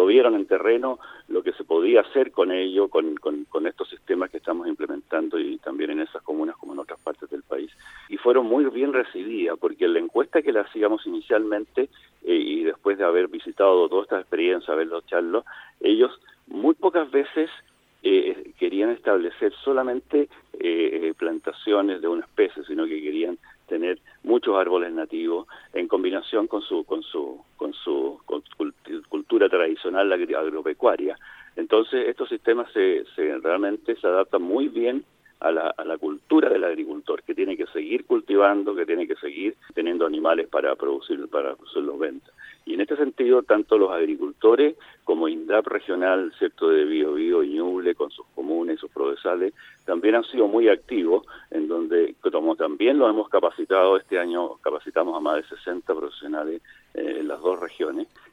cuando vieron en terreno lo que se podía hacer con ello, con estos sistemas que estamos implementando y también en esas comunas como en otras partes del país. Y fueron muy bien recibidas, porque en la encuesta que la hacíamos inicialmente y después de haber visitado todas estas experiencias, haberlo charlo, ellos muy pocas veces querían establecer solamente plantaciones de una especie, sino que querían tener muchos árboles nativos en combinación con su cultura tradicional agropecuaria. Entonces estos sistemas realmente se adaptan muy bien a la cultura del agricultor, que tiene que seguir cultivando, que tiene que seguir teniendo animales para producir los ventas. Y en este sentido, tanto los agricultores como INDAP regional, ¿cierto?, de Biobío y Ñuble, con sus comunes, sus procesales, también han sido muy activos, en donde, como también los hemos capacitado, este año capacitamos a más de 60 profesionales en las dos regiones,